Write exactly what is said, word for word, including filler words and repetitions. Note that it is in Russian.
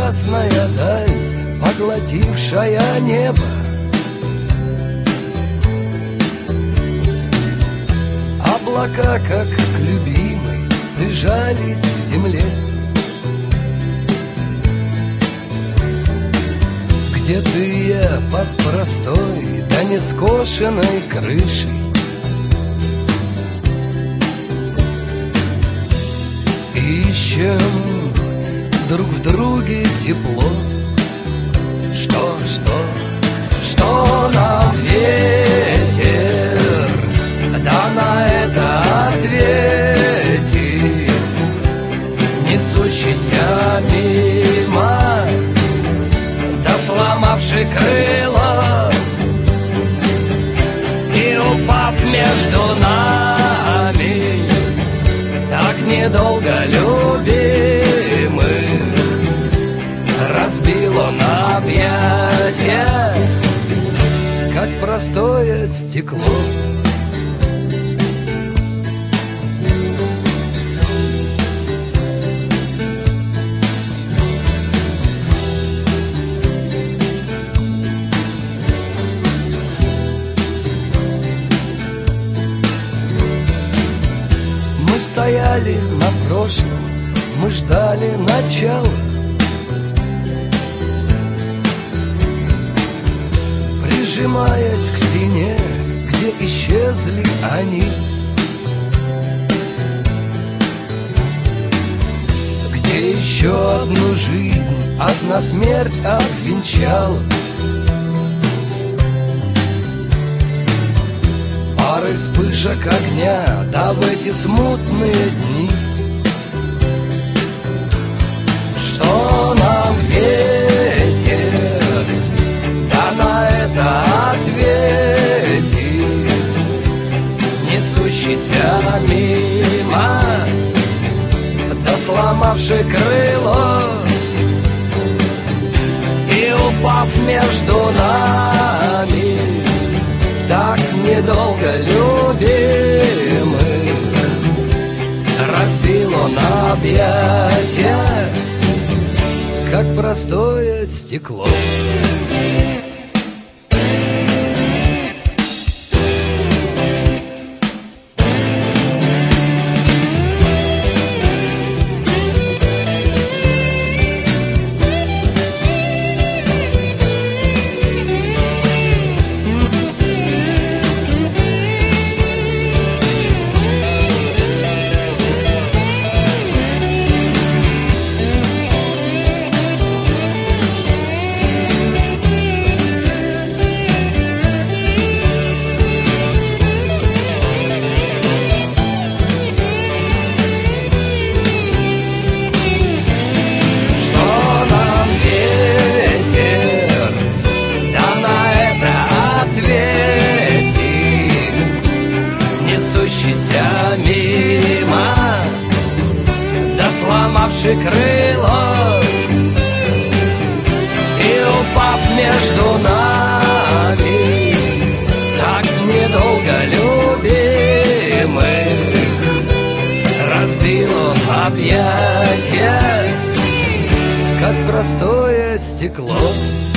ясная даль, поглотившая небо. Облака, как к любимой, прижались к земле. Где ты, я, под простой, да не скошенной крышей? Ищем друг в друге тепло. Что, что, что нам ветер, да на это ответит, несущийся мимо, да сломавший крыло и упав между нами, так недолго любимых разбил он объятия, как простое стекло. Мы стояли на прошлом, мы ждали начала. Прижимаясь к стене, где исчезли они, где еще одну жизнь одна смерть обвенчала. Пары вспышек огня, да в эти смутные дни. Что нам ветер, да на это ответит, несущийся мимо, да сломавший крыло и упав между нами, так недолго любимых разбил он объятия, как простое стекло. Мимо, да сломавший крыло и упав между нами, так недолго любимых разбил он объятия, как простое стекло.